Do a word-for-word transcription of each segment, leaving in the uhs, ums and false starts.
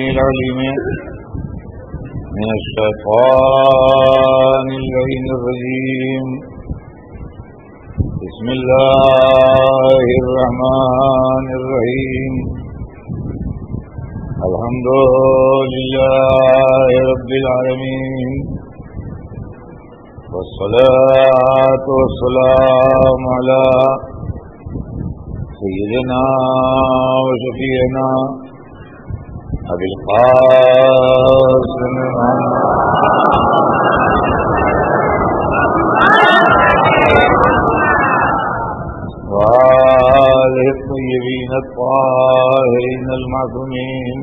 العليم من الشيطان اللعين الرجيم. بسم الله الرحمن الرحيم. الحمد لله رب العالمين، والصلاة والسلام على سيدنا وشفيعنا أبي القاسم وآله الطيبين الطاهرين المعصومين،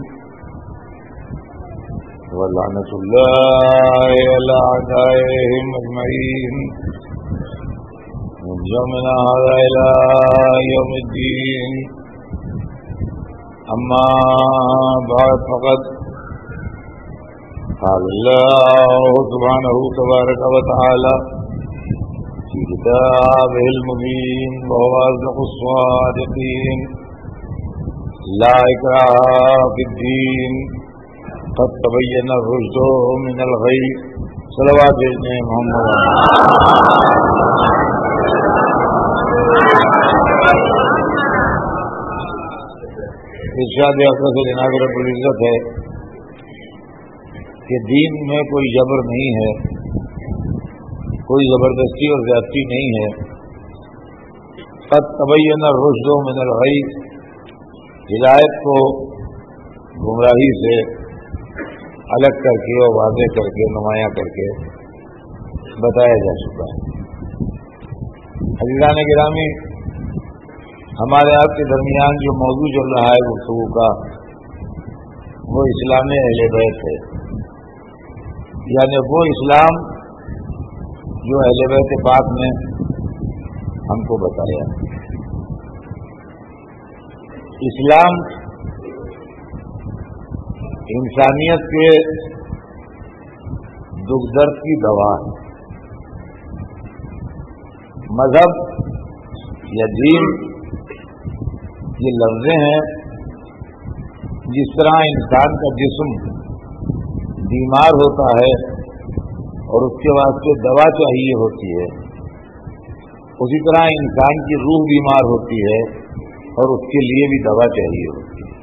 ولعنة الله على أعدائهم أجمعين من يومنا هذا إلى يوم الدين. أما بعد، فقد قال الله سبحانه تبارك وتعالى في كتابه المبين وهو أصدق الصادقين: لا إكراه في الدين قد تبين الرشد من الغي. صلوات محمد. ارشاد اقدس جناب رب العزت ہے کہ دین میں کوئی جبر نہیں ہے، کوئی زبردستی اور زیادتی نہیں ہے. قد تبین الرشد من الغی، ہدایت کو گمراہی سے الگ کر کے اور واضح کر کے نمایاں کر کے بتایا جا چکا ہے. عزیزان گرامی، ہمارے آپ کے درمیان جو موضوع چل رہا ہے گفتگو کا، وہ اسلام اہل بیت ہے، یعنی وہ اسلام جو اہل بیت پاک نے ہم کو بتایا. اسلام انسانیت کے دکھ درد کی دوا ہے. مذہب یا دین یہ لفظیں ہیں. جس طرح انسان کا جسم بیمار ہوتا ہے اور اس کے واسطے دوا چاہیے ہوتی ہے، اسی طرح انسان کی روح بیمار ہوتی ہے اور اس کے لیے بھی دوا چاہیے ہوتی ہے.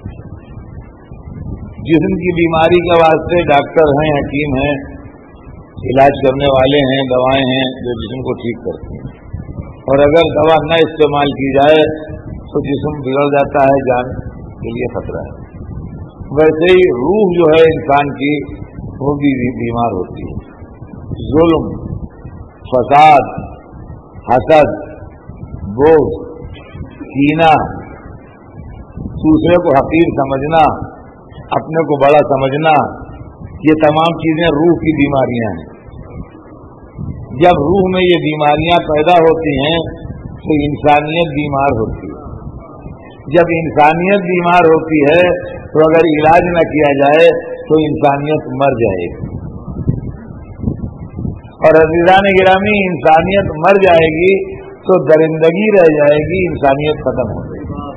جسم کی بیماری کے واسطے ڈاکٹر ہیں، حکیم ہیں، علاج کرنے والے ہیں، دوائیں ہیں جو جسم کو ٹھیک کرتی ہیں، اور اگر دوا نہ استعمال کی جائے تو جسم بگڑ جاتا ہے، جان کے لیے خطرہ ہے. ویسے ہی روح جو ہے انسان کی، وہ بھی بیمار ہوتی ہے. ظلم، فساد، حسد، بغض، کینہ، دوسرے کو حقیر سمجھنا، اپنے کو بڑا سمجھنا، یہ تمام چیزیں روح کی بیماریاں ہیں. جب روح میں یہ بیماریاں پیدا ہوتی ہیں تو انسانیت بیمار ہوتی ہے. جب انسانیت بیمار ہوتی ہے تو اگر علاج نہ کیا جائے تو انسانیت مر جائے گی. اور عزیزان گرامی، انسانیت مر جائے گی تو درندگی رہ جائے گی، انسانیت ختم ہو جائے گی.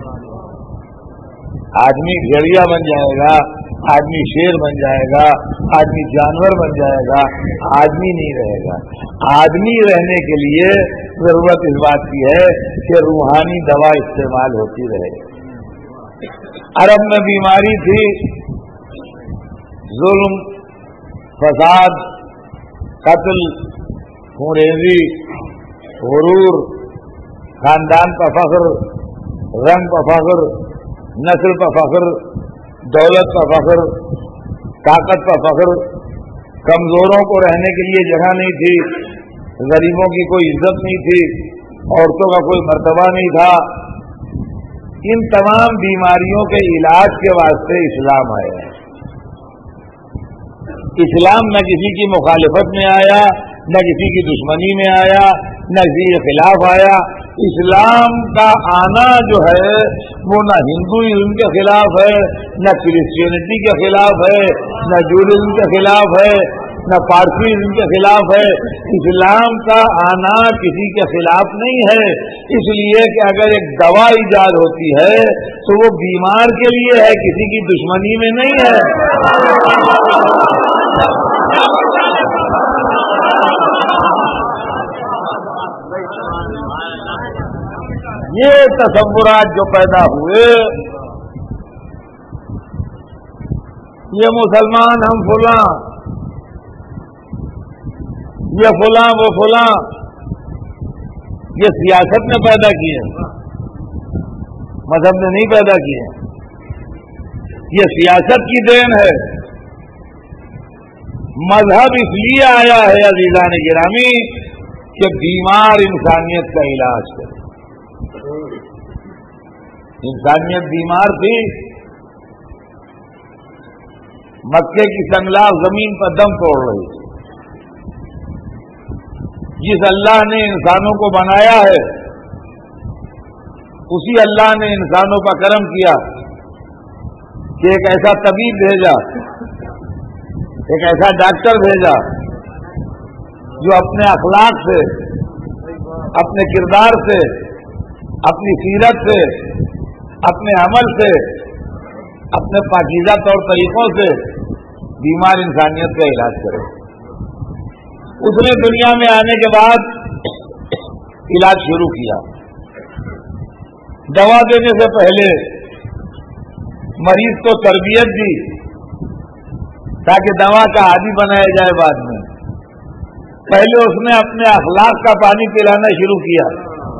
آدمی بھیڑیا بن جائے گا، آدمی شیر بن جائے گا، آدمی جانور بن جائے گا، آدمی نہیں رہے گا. آدمی رہنے کے لیے ضرورت اس بات کی ہے کہ روحانی دوا استعمال ہوتی رہے. عرب میں بیماری تھی ظلم، فساد، قتل، خونریزی، غرور، خاندان پر فخر، رنگ پر فخر، نسل پر فخر، دولت پر فخر، طاقت پر فخر. کمزوروں کو رہنے کے لیے جگہ نہیں تھی، غریبوں کی کوئی عزت نہیں تھی، عورتوں کا کوئی مرتبہ نہیں تھا. ان تمام بیماریوں کے علاج کے واسطے اسلام آیا ہے. اسلام نہ کسی کی مخالفت میں آیا، نہ کسی کی دشمنی میں آیا، نہ کسی کے خلاف آیا. اسلام کا آنا جو ہے وہ نہ ہندوازم کے خلاف ہے، نہ کرسچینٹی کے خلاف ہے، نہ جوڈزم کے خلاف ہے، نہ فارسیزم کے خلاف ہے. اسلام کا آنا کسی کے خلاف نہیں ہے، اس لیے کہ اگر ایک دوا ایجاد ہوتی ہے تو وہ بیمار کے لیے ہے، کسی کی دشمنی میں نہیں ہے. یہ تصورات جو پیدا ہوئے، یہ مسلمان ہم فلاں، یہ فلاں وہ فلاں، یہ سیاست نے پیدا کیے، مذہب نے نہیں پیدا کیے. یہ سیاست کی دین ہے. مذہب اس لیے آیا ہے عزیزان گرامی کہ بیمار انسانیت کا علاج کرے. انسانیت بیمار تھی، مکے کی سنگلاخ زمین پر دم توڑ رہی تھی. جس اللہ نے انسانوں کو بنایا ہے اسی اللہ نے انسانوں کا کرم کیا کہ ایک ایسا طبیب بھیجا، ایک ایسا ڈاکٹر بھیجا جو اپنے اخلاق سے، اپنے کردار سے، اپنی سیرت سے، اپنے عمل سے، اپنے پاکیزہ طور طریقوں سے بیمار انسانیت کا علاج کرے. اس نے دنیا میں آنے کے بعد علاج شروع کیا. دوا دینے سے پہلے مریض کو تربیت دی تاکہ دوا کا عادی بنایا جائے. بعد میں پہلے اس نے اپنے اخلاق کا پانی پلانا شروع کیا،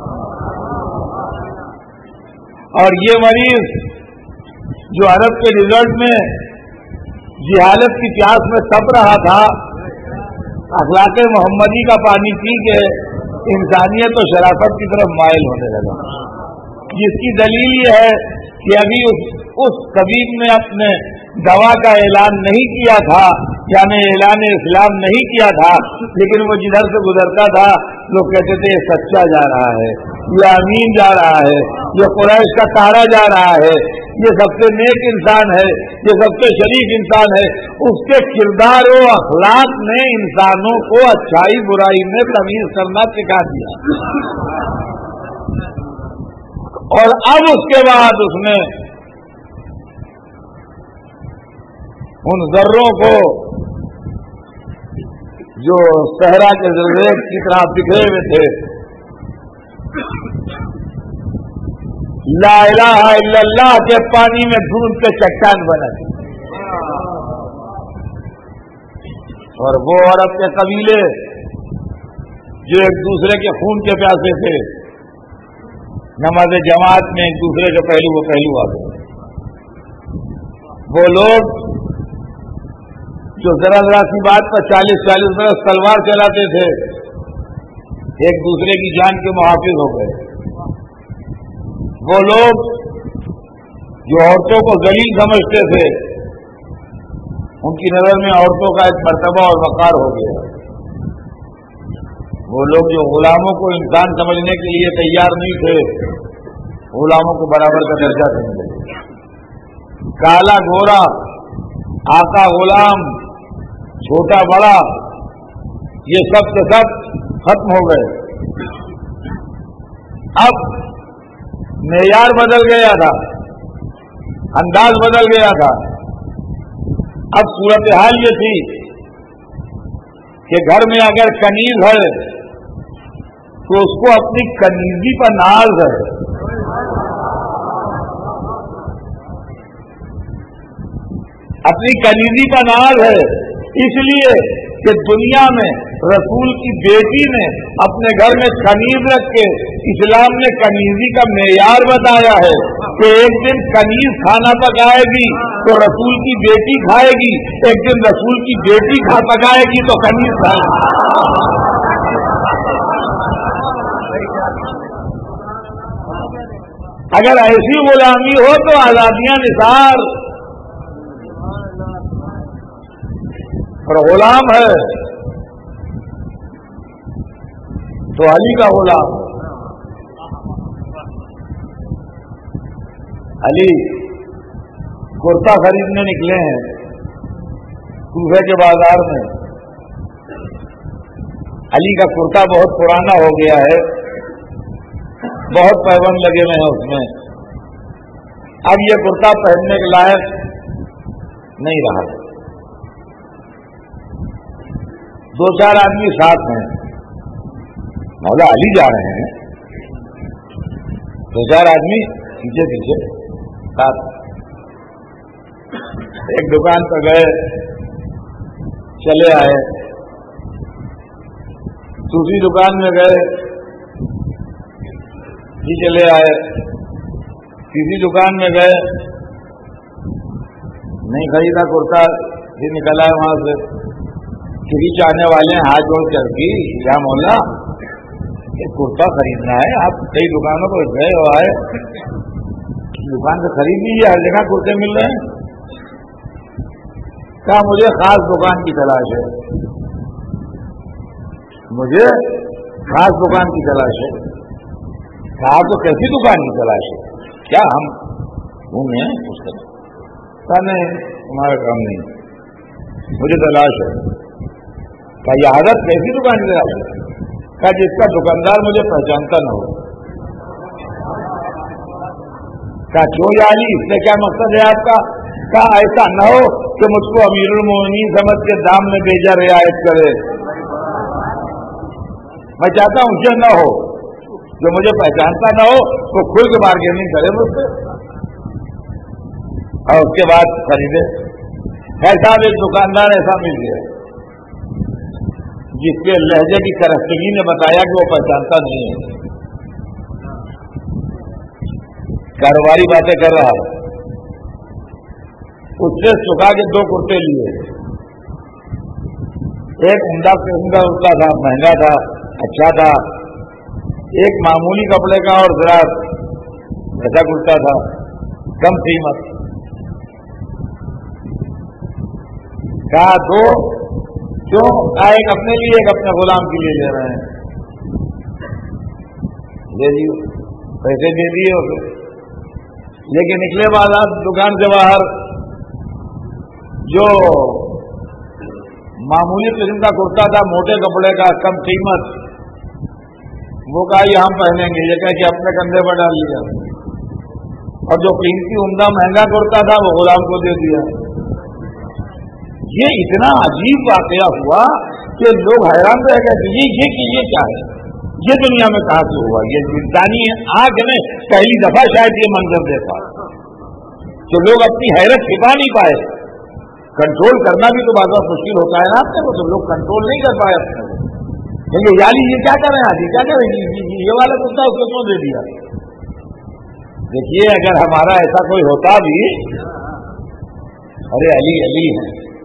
اور یہ مریض جو عرب کے ریزلٹ میں جہالت کی پیاس میں تپ رہا تھا، اخلاق محمدی کا پانی پی کے انسانیت و شرافت کی طرف مائل ہونے لگا. جس کی دلیل یہ ہے کہ ابھی اس, اس طبیب نے اپنے دوا کا اعلان نہیں کیا تھا، یعنی اعلان اسلام نہیں کیا تھا، لیکن وہ جدھر سے گزرتا تھا لوگ کہتے تھے یہ سچا جا رہا ہے، یہ امین جا رہا ہے، یہ قریش کا تارا جا رہا ہے، یہ سب سے نیک انسان ہے، یہ سب سے شریف انسان ہے. اس کے کردار و اخلاق نے انسانوں کو اچھائی برائی میں تمیز کرنا سکھا دیا. اور اب اس کے بعد اس نے ان ذروں کو جو صحرا کے زلزلے کی طرح بکھرے ہوئے تھے، لا الہ الا اللہ کے پانی میں ڈھونڈ کے چٹان بنا دی. اور وہ عرب کے قبیلے جو ایک دوسرے کے خون کے پیاسے تھے، نماز جماعت میں ایک دوسرے کے پہلو وہ پہلو آ گئے. وہ لوگ جو ذرا ذرا سی بات پر چالیس چالیس برس تلوار چلاتے تھے، ایک دوسرے کی جان کے محافظ ہو گئے. وہ لوگ جو عورتوں کو ذلیل سمجھتے تھے، ان کی نظر میں عورتوں کا ایک مرتبہ اور وقار ہو گیا. وہ لوگ جو غلاموں کو انسان سمجھنے کے لیے تیار نہیں تھے، غلاموں کو برابر کا درجہ دینے لگے. کالا گورا، آقا غلام، چھوٹا بڑا، یہ سب کے سب ختم ہو گئے. اب معیار بدل گیا تھا، انداز بدل گیا تھا. اب صورتحال یہ تھی کہ گھر میں اگر کنیز ہے تو اس کو اپنی کنیزی پر ناز ہے. اپنی کنیزی کا ناز ہے، اس لیے کہ دنیا میں رسول کی بیٹی نے اپنے گھر میں کنیز رکھ کے اسلام نے کنیزی کا معیار بتایا ہے کہ ایک دن کنیز کھانا پکائے گی تو رسول کی بیٹی کھائے گی، ایک دن رسول کی بیٹی کھا پکائے گی تو کنیز کھائے گی. اگر ایسی غلامی ہو تو آزادیاں نثار. اور غلام ہے تو علی کا غلام. علی کرتا خریدنے نکلے ہیں کوفہ کے بازار میں، علی کا کرتا بہت پرانا ہو گیا ہے، بہت پیبند لگے ہوئے ہیں اس میں، اب یہ کرتا پہننے کے لائق نہیں رہا۔ دو چار آدمی ساتھ ہیں، مولا علی جا رہے ہیں، دو چار آدمی پیچھے پیچھے ساتھ، ایک دکان پہ گئے، چلے آئے، دوسری دکان میں گئے، جی چلے آئے، تیسری دکان میں گئے، نہیں خریدا کرتا، پھر نکل آئے وہاں سے، کسی چاہنے والے ہیں ہاتھ جوڑ کر کی یا مولا یہ کرتا خریدنا ہے، آپ کئی دکانوں پر گئے اور آئے، دکان سے خرید لیجیے، ہر جگہ کرتے مل رہے ہیں۔ کہا مجھے خاص دکان کی تلاش ہے، مجھے خاص دکان کی تلاش ہے۔ کہا آپ کو کیسی دکان کی تلاش ہے؟ کیا ہم گھومے ہیں اس طرح؟ کہا نہیں تمہارا کام نہیں، مجھے تلاش ہے۔ کہا یہ عادت کیسی دکان کی تلاش ہے؟ کہا جس کا دکاندار مجھے پہچانتا نہ ہو۔ کہا کیوں یا علی، اس سے کیا مقصد ہے آپ کا؟ کہا ایسا نہ ہو کہ مجھ کو امیر المومنین سمجھ کے دام میں بیجا رعایت کرے، میں چاہتا ہوں کہ نہ ہو، جو مجھے پہچانتا نہ ہو تو کھل کے بارگیننگ کرے مجھ سے، اور اس کے بعد خریدے۔ ایسا ایک دکاندار ایسا مل گیا جس کے لہجے کی کرختگی نے بتایا کہ وہ پہچانتا نہیں ہے، کاروباری باتیں کر رہا ہے، اس سے چکا کے دو کرتے لیے، ایک عمدہ قسم کا اس کا تھا، مہنگا تھا، اچھا تھا، ایک معمولی کپڑے کا اور ذرا ایسا کرتا تھا، کم قیمت۔ کہا دو کیوں؟ ایک اپنے لیے ایک اپنے غلام کے لیے لے رہے ہیں، لے لیے، پیسے دے دیے اسے، لیکن نکلے بازار دکان سے باہر جو معمولی قسم کا کرتا تھا، موٹے کپڑے کا، کم قیمت، وہ کہا یہ ہم پہنیں گے، یہ کہہ کہ اپنے کندھے پر ڈال لیا، اور جو قیمتی عمدہ مہنگا کرتا تھا وہ غلام کو دے دیا۔ یہ اتنا عجیب واقعہ ہوا کہ لوگ حیران رہ گئے کہ یہ یہ کہ یہ کیا ہے، یہ دنیا میں کہاں سے ہوا؟ یہ انسانی آنکھ نے پہلی دفعہ شاید یہ منظر دیکھا کہ لوگ اپنی حیرت چھپا نہیں پائے۔ کنٹرول کرنا بھی تو بعض وقت مشکل ہوتا ہے نا، آپ کو تو لوگ کنٹرول نہیں کر پائے اپنے کو، لیکن یعنی یہ کیا کر رہے ہیں، آج کیا کر رہے ہیں، یہ والا کتا اس کو کیوں دے دیا؟ دیکھیے اگر ہمارا ایسا کوئی ہوتا بھی، ارے علی علی ہے،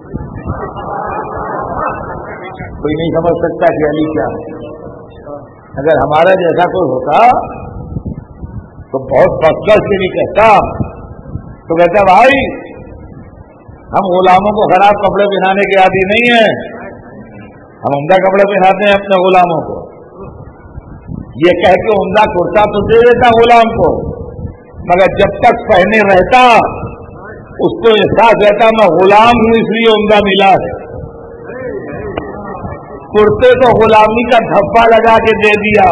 کوئی نہیں سمجھ سکتا کہ علی کیا ہے، اگر ہمارا جیسا کوئی ہوتا تو بہت فخر سے نہیں کہتا، تو کہتا بھائی ہم غلاموں کو خراب کپڑے پہنانے کے عادی نہیں ہیں، ہم عمدہ کپڑے پہناتے ہیں اپنے غلاموں کو۔ یہ کہہ کے عمدہ کرتا تو دے دیتا غلام کو، مگر جب تک پہنے رہتا اس کو احساس رہتا میں غلام ہوں اس لیے عمدہ ملا ہے۔ کرتے تو غلامی کا دھبا لگا کے دے دیا،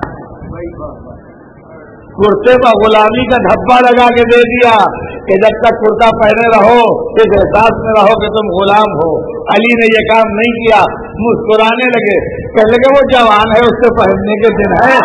کرتے پر غلامی کا دھبا لگا کے دے دیا کہ جب تک کرتا پہنے رہو اس احساس میں رہو کہ تم غلام ہو۔ علی نے یہ کام نہیں کیا، مسکرانے لگے، کہنے لگے وہ جوان ہے، اس سے پہننے کے دن ہے۔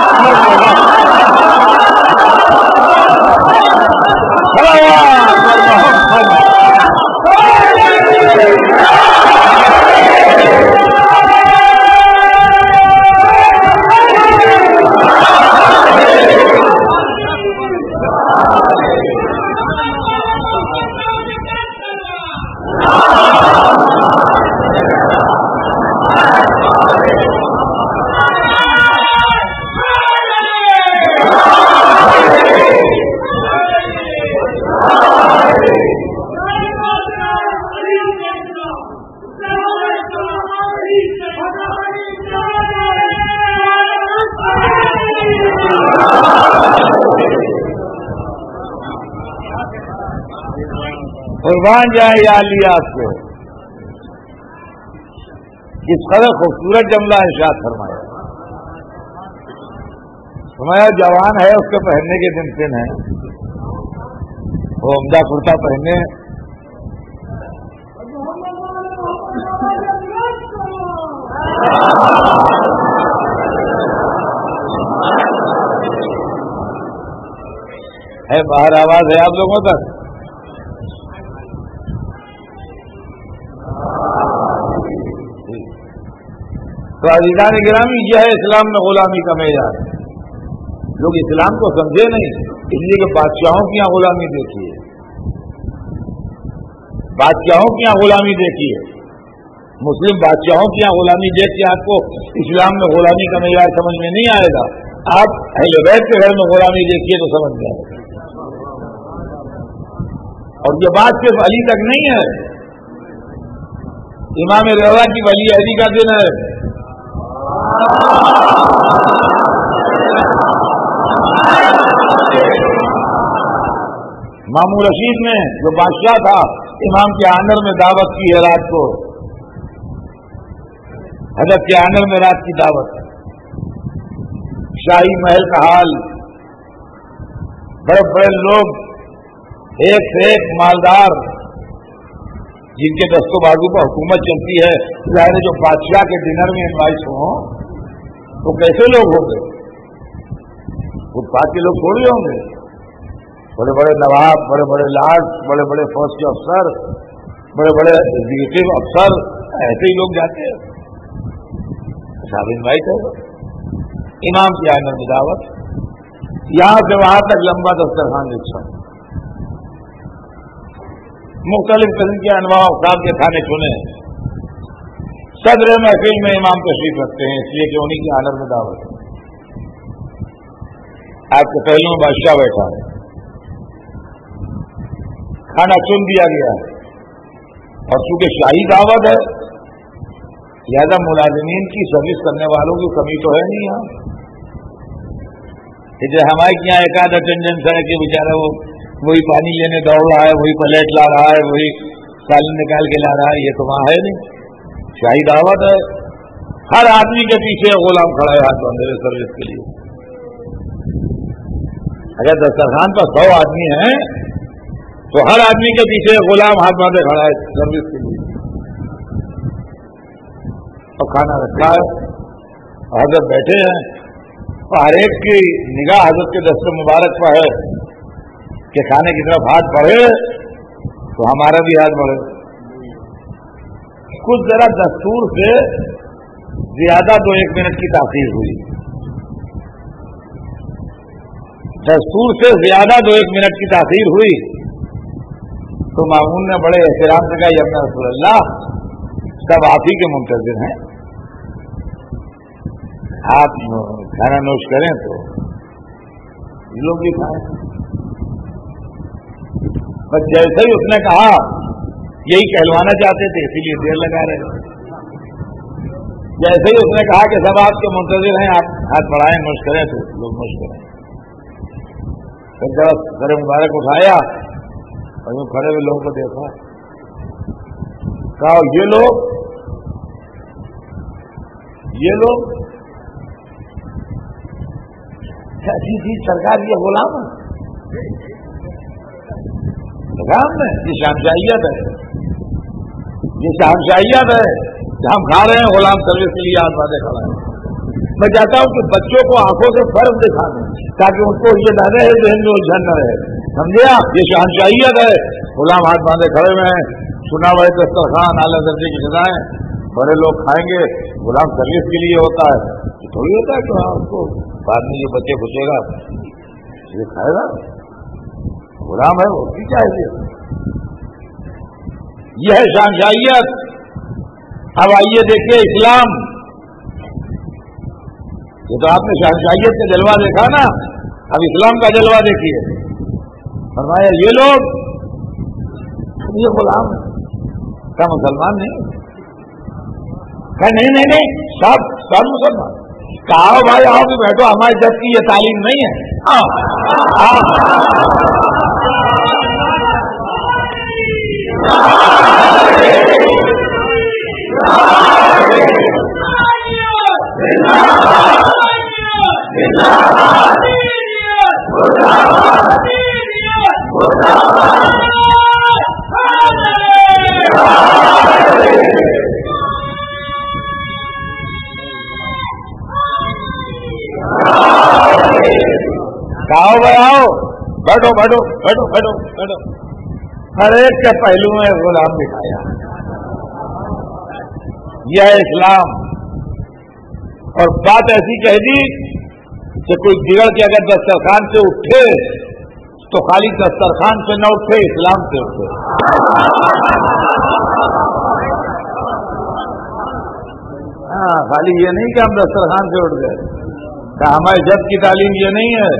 قربان جائے یا علی آپ کو۔ اس قدر خوبصورت جملہ ارشاد فرمایا. فرمایا جوان ہے اس کے پہننے کے دن دن ہے، وہ عمدہ کرتا پہنے ہے. باہر آواز ہے آپ لوگوں تک؟ تو عزیزان گرامی، یہ ہے اسلام میں غلامی کا معیار. لوگ اسلام کو سمجھے نہیں، اس لیے کہ بادشاہوں کی یہاں غلامی دیکھی ہے، بادشاہوں کی یہاں غلامی دیکھی ہے، مسلم بادشاہوں کی یہاں غلامی دیکھ کے آپ کو اسلام میں غلامی کا معیار سمجھ میں نہیں آئے گا. آپ اہل بیت کے گھر میں غلامی دیکھیے تو سمجھ جائیں گے. اور یہ بات صرف علی تک نہیں ہے، امام رضا کی ولی عہدی کا دن ہے. مامون رشید نے جو بادشاہ تھا، امام کے آنر میں دعوت کی ہے رات کو، حضرت کے آنر میں رات کی دعوت. شاہی محل کا حال، بڑے بڑے لوگ، ایک سے ایک مالدار، جن کے دست و بازو پر حکومت چلتی ہے. ظاہر جو بادشاہ کے ڈنر میں انوائٹ ہوں تو کیسے لوگ ہوں گے؟ خود بات کے لوگ تھوڑے ہوں گے. بڑے بڑے نواب، بڑے بڑے لاڈ، بڑے بڑے فوج کے افسر، بڑے بڑے ایگزیکٹو افسر، ایسے ہی لوگ جاتے ہیں. صاحب انوائٹ ہے امام کی آنے میں دعوت، یہاں سے وہاں تک لمبا دسترخوان بچھا، مختلف قسم کے انواع اقسام کے کھانے چنے. صدر محفل میں امام تشریف رکھتے ہیں، اس لیے کہ انہیں کی آنر میں دعوت ہے. آپ کے پہلو میں بادشاہ بیٹھا ہے، کھانا چن دیا گیا ہے، اور چونکہ شاہی دعوت ہے لہذا ملازمین کی سروس کرنے والوں کی کمی تو ہے نہیں. یہاں جیسے ہمارے یہاں ایک آدھ اٹینڈنس ہے کہ بیچارہ وہ وہی پانی لینے دوڑ رہا ہے، وہی پلیٹ لا رہا ہے، وہی سالن نکال کے لا رہا ہے. یہ تو وہاں ہے نہیں، شاہی دعوت ہے. ہر آدمی کے پیچھے غلام کھڑا ہے ہاتھ باندھے سروس کے لیے. اگر دسترخوان پر سو آدمی ہیں تو ہر آدمی کے پیچھے غلام ہاتھ باندھے کھڑا ہے سروس کے لیے. اور کھانا رکھا ہے، حضرت بیٹھے ہیں، اور ہر ایک کی نگاہ حضرت کے دست مبارک پر ہے کہ کھانے کی طرف ہاتھ بڑھے تو ہمارا بھی ہاتھ بڑھے. کچھ ذرا دستور سے زیادہ دو ایک منٹ کی تاخیر ہوئی، دستور سے زیادہ دو ایک منٹ کی تاخیر ہوئی تو مامون نے بڑے احترام سے کہا یا رسول اللہ، سب آپ ہی کے منتظر ہیں، آپ کھانا نوش کریں تو یہ لوگ بھی کھائیں. بس جیسے ہی اس نے کہا، یہی کہلوانا چاہتے تھے اسی لیے دیر لگا رہے. جیسے ہی اس نے کہا کہ سب آپ کے منتظر ہیں، آپ ہاتھ بڑھائیں نوش کریں تو لوگ نوش کریں. پھر جب سر مبارک اٹھایا اور یوں کھڑے ہوئے لوگوں کو دیکھا، کہا یہ لوگ یہ لوگ جی جی سرکار یہ غلام ہے، غلام ہے، یہ شہنشاہیت ہے، یہ شہنشاہیت ہے کہ ہم کھا رہے ہیں، غلام سروس کے لیے ہاتھ باندھے کھڑا ہے. میں چاہتا ہوں کہ بچوں کو آنکھوں سے فرق دکھا دیں تاکہ ان کو یہ نہ رہے ذہن میں الجھن نہ رہے. سمجھے آپ؟ یہ شہنشاہیت ہے، غلام ہاتھ باندھے کھڑے ہوئے ہیں، سنا ہوا دسترخوان اعلیٰ درجے کی غذائیں، بڑے لوگ کھائیں گے، غلام سروس کے لیے ہوتا ہے. یہ تھوڑی ہوتا ہے کہ ہاں اس کو بعد میں یہ بچے پوچھے گا یہ کھائے گا، غلام ہے وہ بھی چاہیے. یہ ہے شہنشاہیت. اب آئیے دیکھیے اسلام، یہ تو آپ نے شہنشاہیت کا جلوہ دیکھا نا، اب اسلام کا جلوہ دیکھیے. فرمایا یہ لوگ یہ غلام ہے، کیا مسلمان نہیں؟ کہ نہیں نہیں نہیں سب سب مسلمان. کہا بھائی آؤ بھی بیٹھو، ہمارے جب کی یہ تعلیم نہیں ہے. ہاں बैठो बैठो बैठो बैठो बैठो, हर एक के पहलू में गुलाम दिखाया। यह है इस्लाम। और बात ऐसी कह दी कि कोई बिगड़ के अगर दस्तरखान से उठे तो खाली दस्तरखान से न उठे, इस्लाम से उठे। हाँ, खाली ये नहीं कि हम दस्तरखान से उठ गए, कि हमारे जब की तालीम ये नहीं है।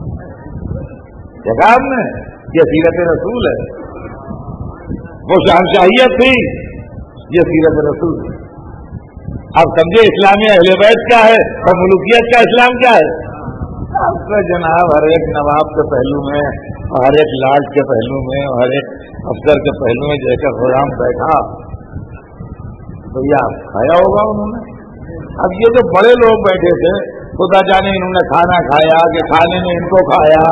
देखा हमने, ये सीरत रसूल है। वो शहनशाहियत थी, ये सीरत रसूल है। अब समझे इस्लामी अहले बैत क्या है और मुल्कियत का इस्लाम क्या है। अब तो जनाब हर एक नवाब के पहलू में, हर एक लाट के पहलू में, हर एक अफसर के पहलू में जैसा खुदाम बैठा तो या खाया होगा उन्होंने। अब ये जो बड़े लोग बैठे थे, खुदा जाने इन्होंने खाना खाया कि खाने ने इनको खाया।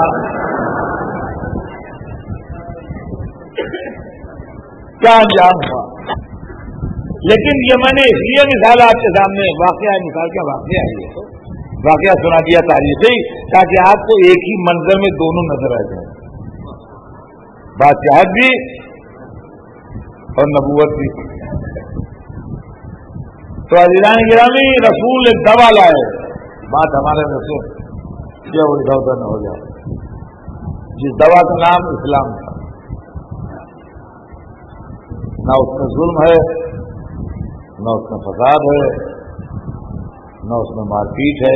क्या अंजाम हुआ। लेकिन ये मैंने इसलिए मिसाल आपके सामने, वाकया मिसाल क्या वाकया है, ये तो वाकया सुना दिया तारीख से, ताकि आपको एक ही मंजर में दोनों नजर आ जाए, बादशाहत भी और नबूवत भी। तो अज़ीज़ान गिरामी, रसूल एक दवा लाए, बात हमारे रसूल ये इधर उधर न हो जाए, जिस दवा का नाम इस्लाम था। न उसमें जुल्म है, न उसमें फसाद है, न उसमें मारपीट है,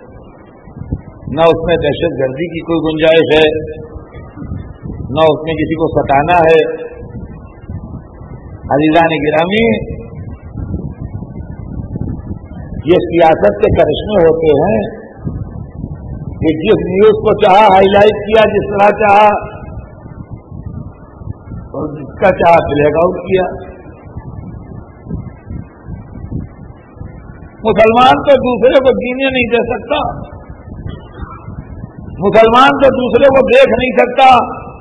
न उसमें दहशत गर्दी की कोई गुंजाइश है, न उसमें किसी को सताना है। अज़ीज़ान गिरामी, ये सियासत के करिश्मे होते हैं कि जिस न्यूज को चाहा हाईलाइट किया, जिस तरह चाहा, और जिसका चाहा ब्लैक आउट किया। मुसलमान तो दूसरे को जीने नहीं दे सकता, मुसलमान तो दूसरे को देख नहीं सकता,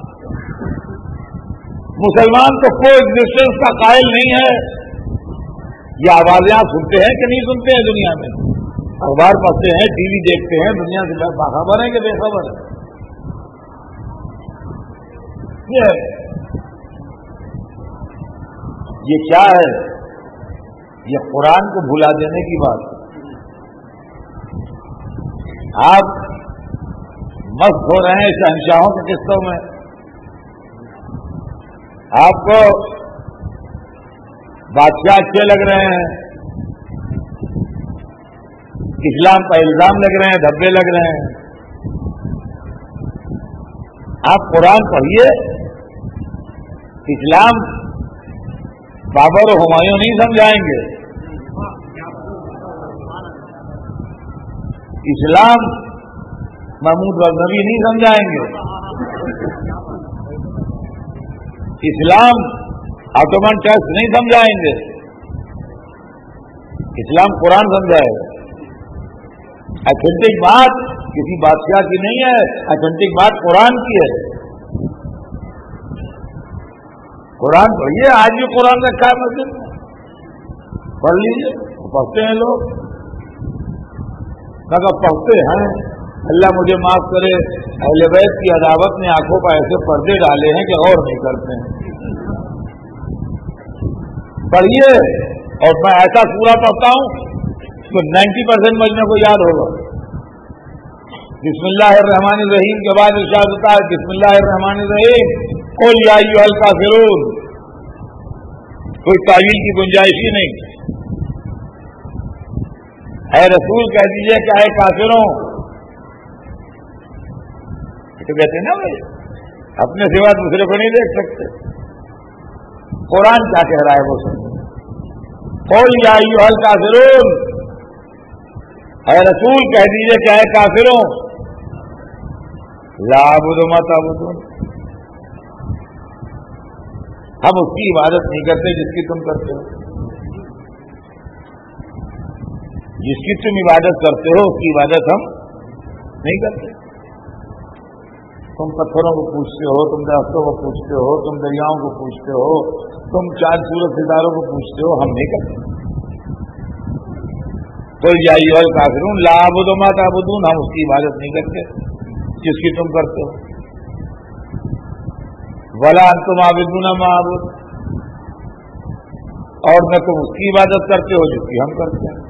मुसलमान तो कोई एग्जिस्टेंस का कायल नहीं है। ये आवाजें आप सुनते हैं कि नहीं सुनते हैं दुनिया में? अखबार पढ़ते हैं, टीवी देखते हैं, दुनिया से बाखबर है कि बेखबर है? ये ये क्या है? ये कुरान को भुला देने की बात है। आप मस्त हो रहे हैं शहंशाहों के किस्सों में, आपको बादशाह अच्छे लग रहे हैं, इस्लाम पर इल्जाम लग रहे हैं, धब्बे लग रहे हैं। आप कुरान पढ़िए, इस्लाम बाबर और हुमायूं नहीं समझाएंगे, इस्लाम महमूद गजनवी नहीं समझाएंगे, इस्लाम ऑटोमन टैक्स नहीं समझाएंगे, इस्लाम कुरान समझाएगा। ऑथेंटिक बात किसी बादशाह की नहीं है, ऑथेंटिक बात कुरान की है। कुरान पढ़िए, आज भी कुरान रखा है मस्जिद में, पढ़ लीजिए। पढ़ते हैं लोग, मगर पढ़ते हैं, अल्लाह मुझे माफ करे, अहले बैत की अदावत ने आंखों पर ऐसे पर्दे डाले हैं कि और नहीं करते हैं। पढ़िए, और मैं ऐसा सूरा पढ़ता हूं तो नब्बे परसेंट मजमे को याद होगा। बिस्मिल्लाहिर्रहमानिर्रहीम के बाद इरशाद होता है बिस्मिल्लाहिर्रहमानिर्रहीम कुल या अय्युहल काफिरून। कोई तावील की गुंजाइश ही नहीं। ऐ रसूल कह दीजिए कि ऐ काफिरों, तो कहते ना भाई अपने सिवा दूसरे को नहीं देख सकते। कुरान क्या कह रहा है वो सुनिए। कुल या अय्युहल काफिरून, ऐ रसूल कह दीजिए कि ऐ काफिरों, ला अबुदु मा ताबुदून, हम उसकी इबादत नहीं करते जिसकी तुम करते हो। जिसकी तुम इबादत करते हो उसकी इबादत हम नहीं करते। तुम पत्थरों को पूछते हो, तुम दरख्तों को पूछते हो, तुम दरियाओं को पूछते हो, तुम चांद सूरज सितारों को पूछते हो, हम नहीं करते। तो या अय्युहल काफिरून ला अबुदु मा ताबुदून, हम उसकी इबादत नहीं करते जिसकी तुम करते हो। ولا انتم عابدون ما اعبد، اور نہ تم اس کی عبادت کرتے ہو جس کی ہم کرتے ہیں،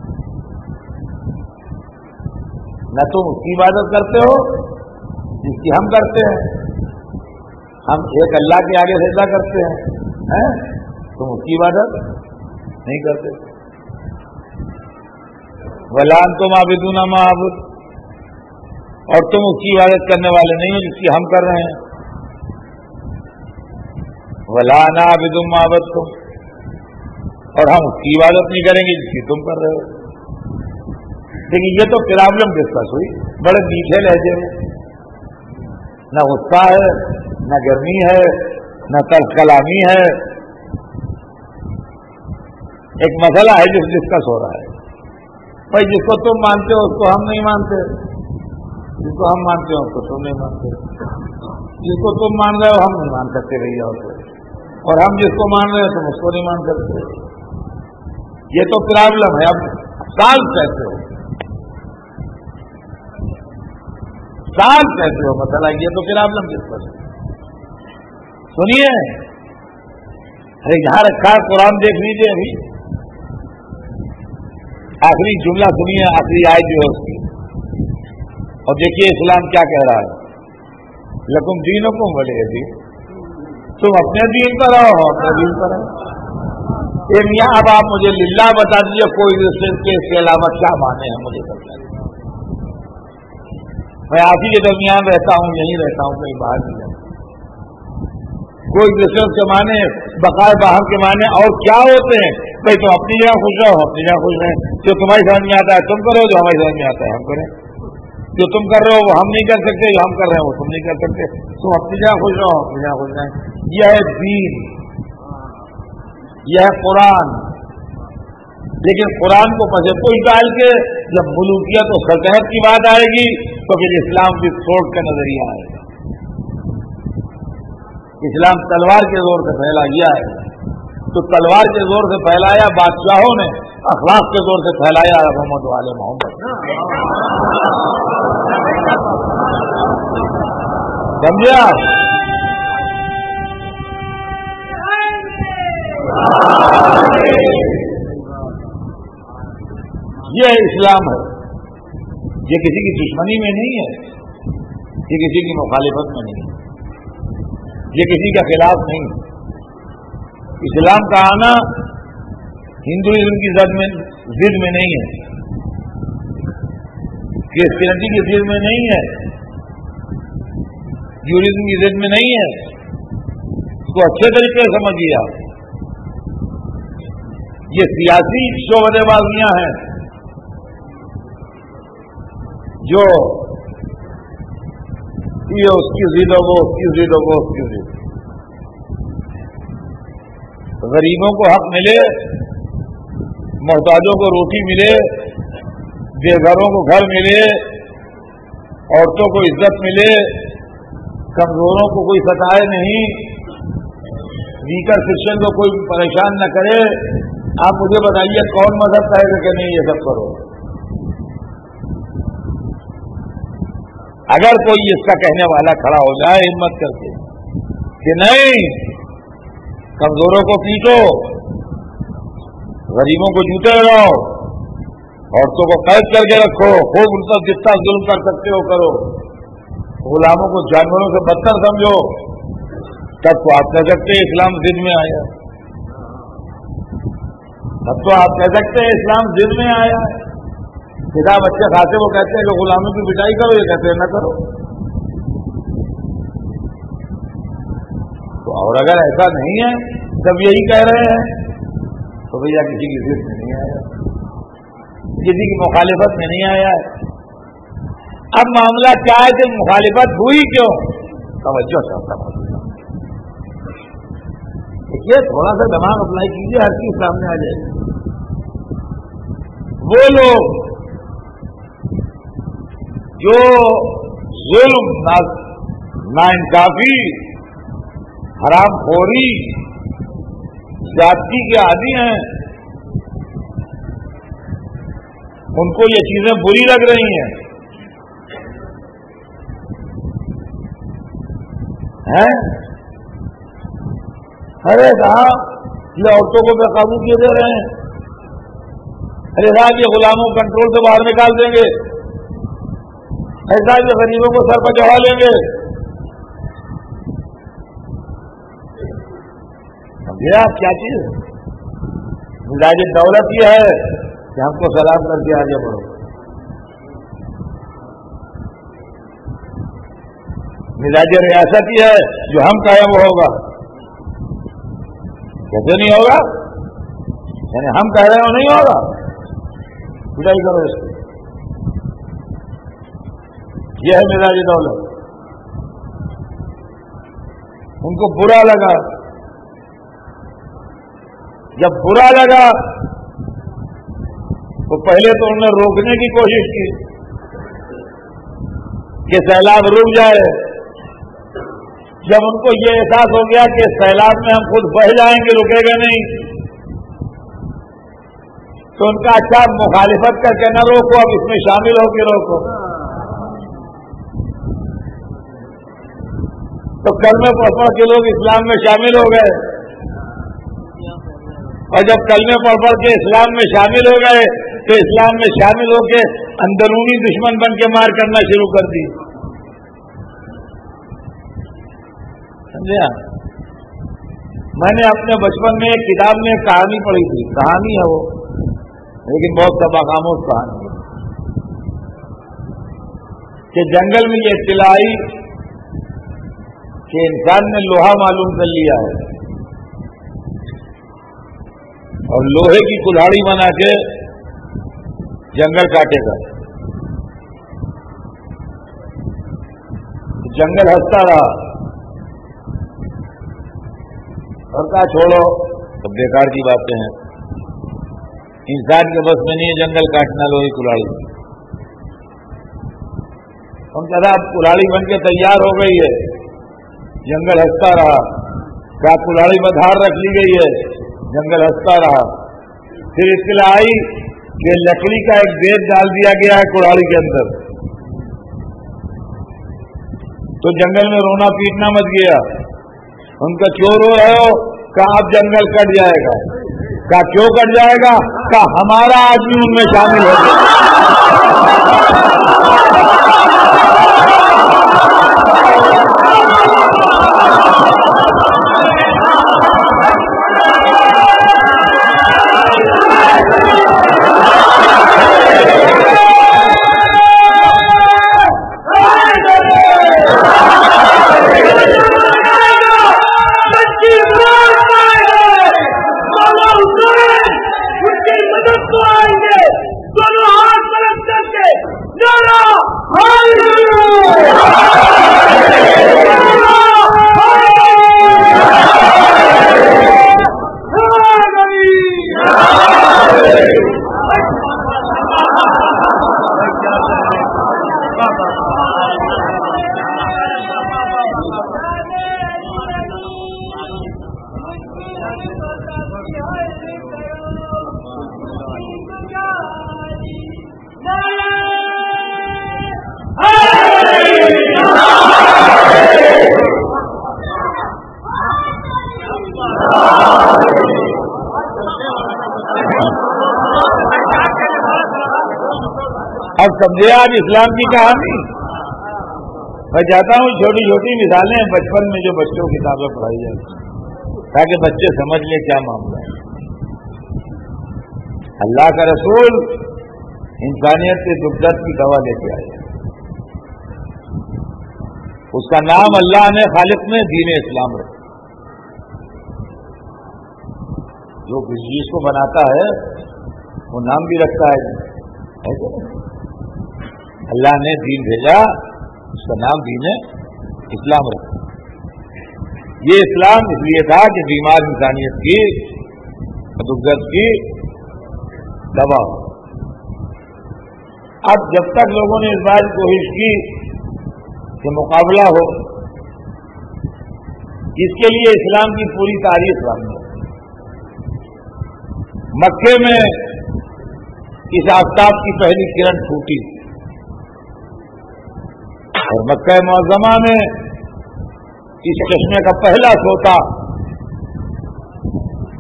نہ تم اس کی عبادت کرتے ہو جس کی ہم کرتے ہیں. ہم ایک اللہ کے آگے سجدہ کرتے ہیں، تم اس کی عبادت نہیں کرتے. ولا انتم عابدون ما اعبد، اور تم اس کی عبادت کرنے والے نہیں ہو جس کی ہم کر رہے ہیں. ولا انا عابد ما عبدتم، اور ہم اس کی عبادت نہیں کریں گے جس کی تم کر رہے ہو. لیکن یہ تو پرابلم ڈسکس ہوئی بڑے میٹھے لہجے میں، نہ غصہ ہے، نہ گرمی ہے، نہ تلخ کلامی ہے. ایک مسئلہ ہے جس ڈسکس ہو رہا ہے. بھائی جس کو تم مانتے ہو اس کو ہم نہیں مانتے، جس کو ہم مانتے ہو اس کو تم نہیں مانتے، جس کو تم مان رہے ہو ہم نہیں مان سکتے بھیا، اور ہم جس کو مان رہے ہیں تم اس کو نہیں مان سکتے. یہ تو پرابلم ہے. اب سال کیسے ہو سال کیسے ہو مسئلہ یہ تو پرابلم کس پر ہے. سنیے، ارے یہاں رکھا ہے قرآن دیکھ لیجیے، ابھی آخری جملہ سنیے، آخری آیت جو ہے اس کی، اور دیکھیے اسلام کیا کہہ رہا ہے. لکم دینکم ولی دین، تم اپنے دین پر رہو، اپنے دین پر رہو. یہ میاں اب آپ مجھے للہ بتا دیجیے، کوئی دوسرے کے اس کے علاوہ کیا مانے ہیں مجھے بتا دیجیے. میں آپ ہی کے درمیان رہتا ہوں، یہیں رہتا ہوں، کہیں باہر نہیں رہتا. کوئی دوسرے کے مانے، بقائے باہر کے مانے اور کیا ہوتے ہیں. بھائی تم اپنی جگہ خوش رہو، اپنی جگہ خوش رہیں. جو تمہاری سمجھ میں آتا ہے تم کرو، جو ہماری سمجھ میں آتا ہے ہم کریں. جو تم کر رہے ہو وہ ہم نہیں کر سکتے، جو ہم کر رہے ہیں وہ تم نہیں کر سکتے. تم اپنی جگہ خوش رہو، اپنی جگہ خوش رہیں. یہ ہے دین، یہ ہے قرآن. لیکن قرآن کو پس پوچھ ڈال کے جب ملوکیت و سلطنت کی بات آئے گی تو پھر اسلام کی سوچ کا نظریہ آئے گا. اسلام تلوار کے زور سے پھیلا گیا ہے، تو تلوار کے زور سے پھیلایا بادشاہوں نے، اخلاق کے زور سے پھیلایا محمد والے محمد. سمجھے آپ؟ یہ اسلام ہے. یہ کسی کی دشمنی میں نہیں ہے، یہ کسی کی مخالفت میں نہیں ہے، یہ کسی کے خلاف نہیں. اسلام کا آنا ہندوازم کی ضد میں ضد میں نہیں ہے، کرسچینٹی کی ضد میں نہیں ہے، جوڈائزم کی ضد میں نہیں ہے. اس کو اچھے طریقے سے سمجھیے آپ. یہ سیاسی شعبے بازیاں ہیں جو یہ اس کی ضد ہو، اس کی ضد ہو، اس کی ضد. غریبوں کو حق ملے، محتاجوں کو روٹی ملے، بے گھروں کو گھر ملے، عورتوں کو عزت ملے، کمزوروں کو کوئی ستائے نہیں، ویکر سیکشن کو کوئی پریشان نہ کرے. آپ مجھے بتائیے کون مذہب کہے گا کہ نہیں یہ سب کرو؟ اگر کوئی اس کا کہنے والا کھڑا ہو جائے ہمت کر کے کہ نہیں، کمزوروں کو پیٹو، غریبوں کو جوتے لگاؤ، عورتوں کو قید کر کے رکھو، خوب ان پر جتنا ظلم کر سکتے ہو کرو، غلاموں کو جانوروں سے بدتر سمجھو، تب تو آپ کہہ سکتے ہیں اسلام ضد میں آیا. تب تو آپ کہہ سکتے ہیں اسلام ضد میں آیا. کتاب بچے کھاتے وہ کہتے ہیں کہ غلاموں کی پٹائی کرو، یہ کہتے ہیں نہ کرو. تو اور اگر ایسا نہیں ہے تب یہی کہہ رہے ہیں تو بھیا کسی کی ضد میں نہیں آیا، کسی کی مخالفت میں نہیں آیا ہے. اب معاملہ کیا ہے کہ مخالفت ہوئی کیوں؟ توجہ چاہتا ہوں. دیکھیے تھوڑا سا دماغ اپلائی کیجیے، ہر چیز سامنے آ جائے گی. وہ لوگ جو ظلم، ناانصافی، حرام خوری، زیادتی کے عادی ہیں، ان کو یہ چیزیں بری لگ رہی ہیں ہیں ارے صاحب یہ عورتوں کو بے قابو کیے دے رہے ہیں، ارے صاحب یہ غلاموں کو کنٹرول سے باہر نکال دیں گے، ایسا یہ غریبوں کو سر پر چڑھا لیں گے. سمجھے آپ کیا چیز؟ مزاج دولت یہ ہے کہ ہم کو سلام کر کے آگے بڑھو. مزاج ریاست یہ ہے جو ہم کہیں وہ ہوگا. کیسے نہیں ہوگا؟ یعنی ہم کہہ رہے ہیں وہ نہیں ہوگا. پڑھائی کرو اس کو. یہ ہے مزاج دولت. ان کو برا لگا. جب برا لگا تو پہلے تو انہوں نے روکنے کی کوشش کی کہ سیلاب رک جائے. جب ان کو یہ احساس ہو گیا کہ سیلاب میں ہم خود بہہ جائیں گے، رکے گا نہیں، تو ان کا اچھا مخالفت کر کے نہ روکو، اب اس میں شامل ہو کے روکو. تو کلمے پڑھ پڑھ کے لوگ اسلام میں شامل ہو گئے، اور جب کلمے پڑھ پڑھ کے اسلام میں شامل ہو گئے تو اسلام میں شامل ہو کے اندرونی دشمن بن کے مار کرنا شروع کر دی. سمجھے؟ میں نے اپنے بچپن میں ایک کتاب میں ایک کہانی پڑھی تھی، کہانی ہے وہ لیکن بہت سبق آموز کہانی ہے، کہ جنگل میں یہ اطلاع آئی کہ انسان نے لوہا معلوم کر لیا ہے اور لوہے کی کلہاڑی بنا کے جنگل کاٹے گا. جنگل ہنستا رہا اور کہا چھوڑو اب بیکار کی باتیں ہیں، انسان کے بس میں نہیں ہے جنگل کاٹنا لوہے کلہاڑی. ہم کہا اب کلہاڑی بن کے تیار ہو گئی ہے. جنگل ہنستا رہا. کیا کلہاڑی میں دھار رکھ لی گئی ہے؟ جنگل ہنستا رہا. پھر اطلاع آئی کہ لکڑی کا ایک بیت ڈال دیا گیا ہے کڑاڑی کے اندر. تو جنگل میں رونا پیٹنا مت گیا. ان کا کیوں رو رہے ہو؟ کہ اب جنگل کٹ جائے گا. کہا کیوں کٹ جائے گا؟ کہ ہمارا آدمی ان میں شامل ہو گیا. اب سمجھے آج اسلام کی کہانی. میں چاہتا ہوں چھوٹی چھوٹی مثالیں بچپن میں جو بچوں کی کتابیں پڑھائی جائیں تاکہ بچے سمجھ لیں کیا معاملہ ہے. اللہ کا رسول انسانیت کے دکھ درد کی دوا لے کے آئے. اس کا نام اللہ نے خالق میں دین اسلام رکھا. جو کسی چیز کو بناتا ہے وہ نام بھی رکھتا ہے. اللہ نے دین بھیجا، اس کا نام دین اسلام رکھا. یہ اسلام اس لیے تھا کہ بیمار انسانیت کی دکھ درد کی دوا. اب جب تک لوگوں نے اس بات کی کوشش کی کہ مقابلہ ہو، اس کے لیے اسلام کی پوری تاریخ رہی. مکے میں اس آفتاب کی پہلی کرن پھوٹی اور مکہ معظمہ میں اس چشمے کا پہلا سوتا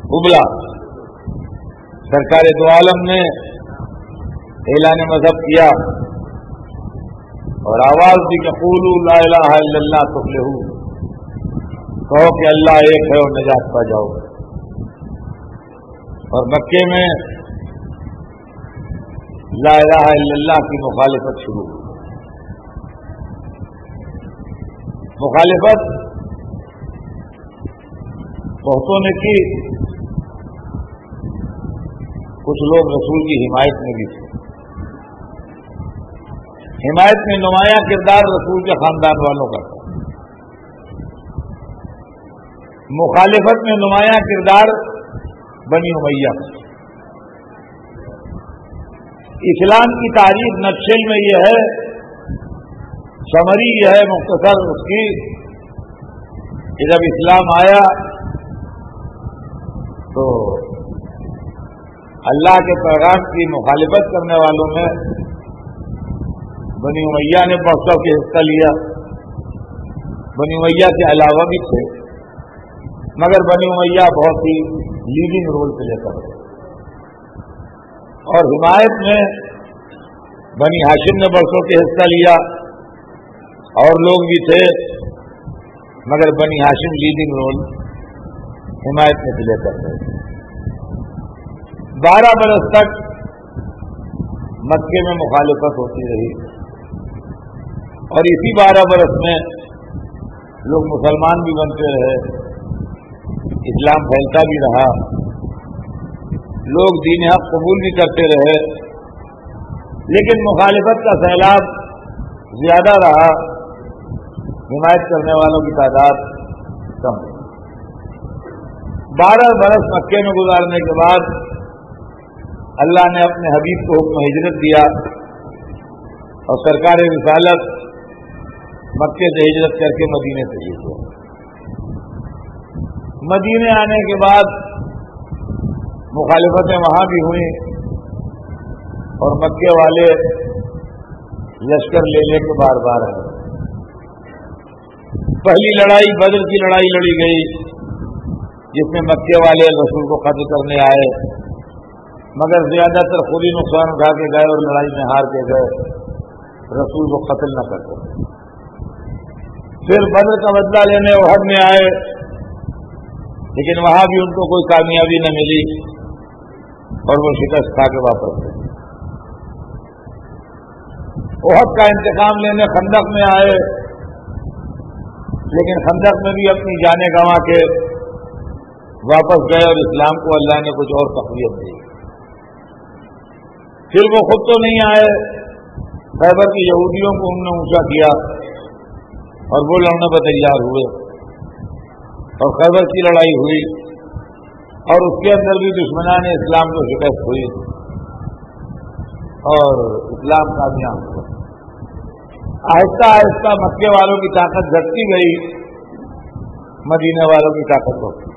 ابلا. سرکار دو عالم نے اعلان مذہب کیا اور آواز دی کہ قولوا لا الہ الا اللہ تفلحوا، کہو کہ اللہ ایک ہے اور نجات پا جاؤ. اور مکے میں لا الہ الا اللہ کی مخالفت شروع ہوئی. مخالفت بہتوں نے کی، کچھ لوگ رسول کی حمایت میں بھی تھے. حمایت میں نمایاں کردار رسول کے خاندان والوں کا تھا. مخالفت میں نمایاں کردار بنی امیہ کا. اسلام کی تاریخ نقشل میں یہ ہے، سمری یہ ہے مختصر اس کی، کہ جب اسلام آیا تو اللہ کے پیغام کی مخالفت کرنے والوں میں بنی امیہ نے بہت سو کے حصہ لیا. بنی امیہ کے علاوہ بھی تھے، مگر بنی امیہ بہت ہی لیڈنگ رول پلے کر رہے. اور حمایت میں بنی ہاشم نے برسوں کے حصہ لیا، اور لوگ بھی تھے، مگر بنی ہاشم لیڈنگ رول حمایت میں پلے کر رہے. بارہ برس تک مکے میں مخالفت ہوتی رہی، اور اسی بارہ برس میں لوگ مسلمان بھی بنتے رہے، اسلام پھیلتا بھی رہا، لوگ دین حق قبول بھی کرتے رہے، لیکن مخالفت کا سیلاب زیادہ رہا، حمایت کرنے والوں کی تعداد کم. بارہ برس مکے میں گزارنے کے بعد اللہ نے اپنے حبیب کو حکم ہجرت دیا، اور سرکار رسالت مکے سے ہجرت کر کے مدینے سے ہجرت ہوا. مدینے آنے کے بعد مخالفتیں وہاں بھی ہوئیں، اور مکے والے لشکر لے لے کے بار بار آئے. پہلی لڑائی بدر کی لڑائی لڑی گئی، جس میں مکے والے رسول کو قتل کرنے آئے، مگر زیادہ تر خود ہی نقصان اٹھا کے گئے اور لڑائی میں ہار کے گئے، رسول کو قتل نہ کر سکے. پھر بدر کا بدلہ لینے احد میں آئے، لیکن وہاں بھی ان کو کوئی کامیابی نہ ملی، اور وہ شکست کھا کے واپس گئے. احد کا انتقام لینے خندق میں آئے، لیکن خندق میں بھی اپنی جانیں گنوا کے واپس گئے، اور اسلام کو اللہ نے کچھ اور تقویت دی. پھر وہ خود تو نہیں آئے، خیبر کی یہودیوں کو انہوں نے اونچا کیا، اور وہ لڑنے پر تیار ہوئے، اور خیبر کی لڑائی ہوئی، اور اس کے اندر بھی دشمنان اسلام کو شکست ہوئی، اور اسلام کامیاب ہوا. آہستہ آہستہ مکے والوں کی طاقت گھٹتی گئی، مدینے والوں کی طاقت بڑھتی،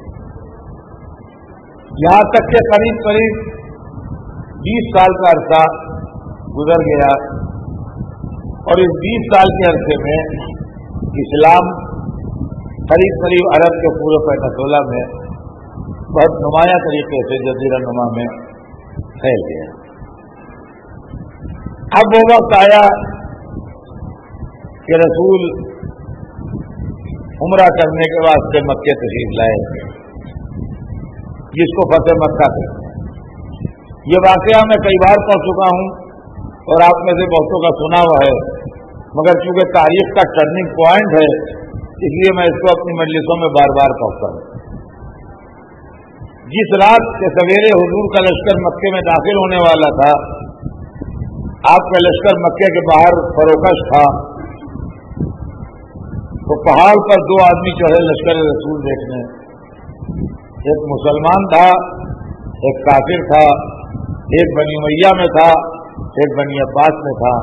یہاں تک کہ قریب قریب بیس سال کا عرصہ گزر گیا، اور اس بیس سال کے عرصے میں اسلام قریب قریب عرب کے پورے پیٹاسولہ میں بہت نمایاں طریقے سے جزیرہ نما میں پھیل گیا. اب وہ وقت آیا کہ رسول عمرہ کرنے کے واسطے مکے تشریف لائے، جس کو فتح مکہ کہتے ہیں. یہ واقعہ میں کئی بار پڑھ چکا ہوں، اور آپ میں سے بہتوں کا سنا ہوا ہے، مگر چونکہ تاریخ کا ٹرننگ پوائنٹ ہے، اس لیے میں اس کو اپنی مجلسوں میں بار بار پڑھتا ہوں. جس رات کے سویرے حضور کا لشکر مکے میں داخل ہونے والا تھا، آپ کا لشکر مکے کے باہر فروکش تھا، تو پہاڑ پر دو آدمی چڑھے لشکر رسول دیکھنے. ایک مسلمان تھا، ایک کافر تھا، ایک بنی امیہ میں تھا، ایک بنی عباس میں تھا.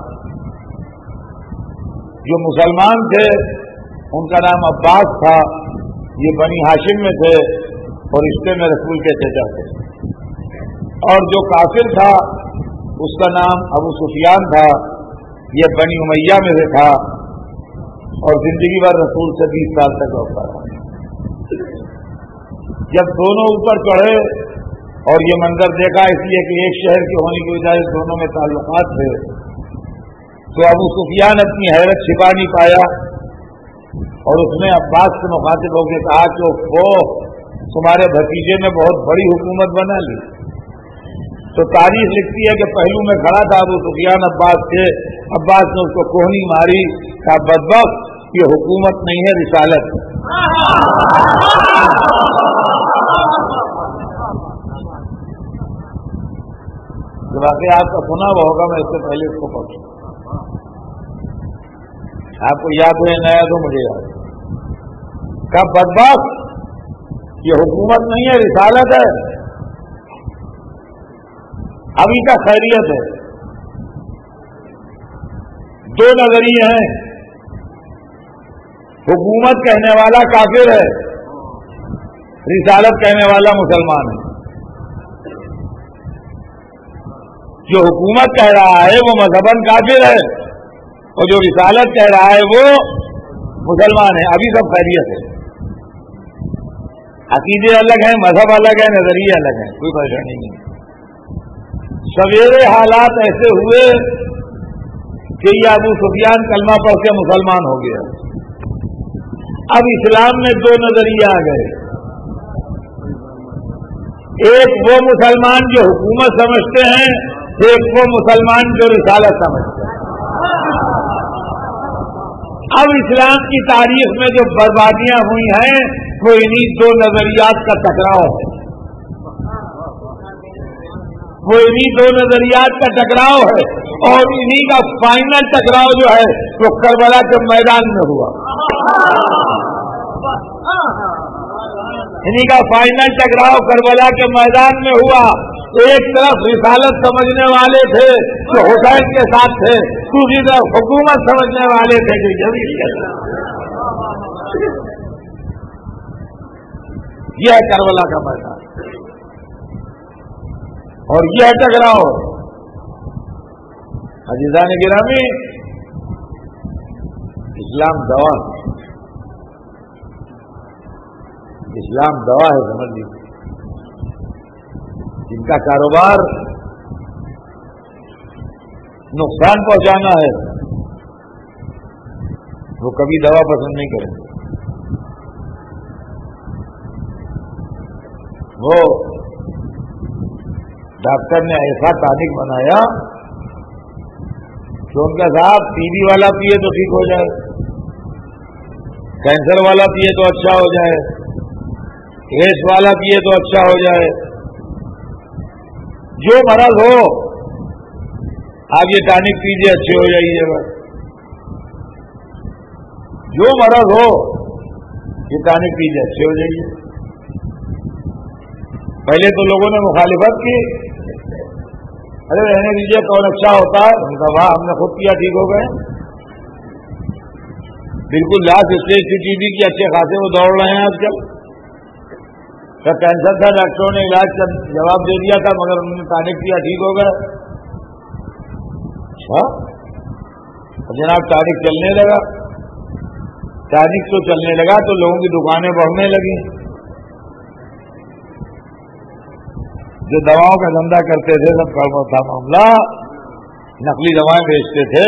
جو مسلمان تھے ان کا نام عباس تھا، یہ بنی ہاشم میں تھے اور رشتے میں رسول کے چچا تھے. اور جو کافر تھا اس کا نام ابو سفیان تھا، یہ بنی امیہ میں سے تھا، اور زندگی بھر رسول سے بیس سال تک ہوتا تھا. جب دونوں اوپر چڑھے اور یہ منظر دیکھا، اس لیے کہ ایک شہر کے ہونے کی وجہ سے دونوں میں تعلقات تھے، تو ابو سفیان اپنی حیرت چھپا نہیں پایا اور اس نے عباس سے مخاطب ہو کے کہا کہ وہ تمہارے بھتیجے نے بہت بڑی حکومت بنا لی۔ تو تاریخ لکھتی ہے کہ پہلو میں کھڑا تھا ابو سفیان عباس کے، عباس نے اس کو کوہنی ماری، کہا بدبخت یہ حکومت نہیں ہے رسالت۔ جو واقعہ آپ کا سنا ہوا ہوگا، میں اس سے پہلے اس کو پڑھوں، آپ کو یاد ہے نیا تو مجھے یاد، کہا بدبخت یہ حکومت نہیں ہے رسالت ہے۔ ابھی کا خیریت ہے، دو نظریے ہیں، حکومت کہنے والا کافر ہے، رسالت کہنے والا مسلمان ہے۔ جو حکومت کہہ رہا ہے وہ مذہباً کافر ہے اور جو رسالت کہہ رہا ہے وہ مسلمان ہے۔ ابھی سب خیریت ہے، عقیدے الگ ہیں، مذہب الگ ہے، نظریے الگ ہیں، کوئی پریشانی نہیں۔ سویرے حالات ایسے ہوئے کہ یہ ابو سفیان کلمہ پڑھ کے مسلمان ہو گیا۔ اب اسلام میں دو نظریے آ گئے، ایک وہ مسلمان جو حکومت سمجھتے ہیں، ایک وہ مسلمان جو رسالت سمجھتے ہیں۔ اب اسلام کی تاریخ میں جو بربادیاں ہوئی ہیں وہ انہی دو نظریات کا ٹکراؤ ہے، وہ انہی دو نظریات کا ٹکراؤ ہے، اور انہی کا فائنل ٹکراؤ جو ہے وہ کربلا کے میدان میں ہوا۔ انہی کا فائنل ٹکراؤ کربلا کے میدان میں ہوا۔ ایک طرف رسالت سمجھنے والے تھے جو حسین کے ساتھ تھے، دوسری طرف حکومت سمجھنے والے تھے جو یزید کے ساتھ۔ یہ ہے کربلا کا میدان اور یہ ہے ٹکراؤ۔ عزیزان گرامی، اسلام دوا ہے، اسلام دوا ہے، سمجھ لیجیے۔ جن کا کاروبار نقصان پہنچانا ہے وہ کبھی دوا پسند نہیں کریں گے۔ وہ ڈاکٹر نے ایسا ٹانک بنایا کہ ان کا صاحب ٹی بی والا پیے تو ٹھیک ہو جائے، کینسر والا پیے تو اچھا ہو جائے، ایڈس والا پیے تو اچھا ہو جائے، جو مرض ہو آپ یہ ٹانک پیجیے اچھے ہو جائیے بس، جو مرض ہو یہ ٹانک پیجیے اچھے ہو جائیے۔ پہلے تو لوگوں نے مخالفت کی، ارے رہنے دیجیے کون اچھا ہوتا ہے، ان کا واہ ہم نے خود کیا ٹھیک ہو گئے۔ بالکل لاسٹ اسٹیج کی ٹی بی کی اچھے خاصے وہ دوڑ رہے ہیں آج کل۔ کینسر تھا، ڈاکٹروں نے علاج کا جواب دے دیا تھا مگر انہوں نے ٹانک کیا ٹھیک ہو گئے۔ اچھا جناب ٹانک چلنے لگا، ٹانک تو چلنے لگا تو لوگوں کی دکانیں بڑھنے لگی، جو دواؤں کا دھندا کرتے تھے سب کا تھا معاملہ، نقلی دوائیں بیچتے تھے،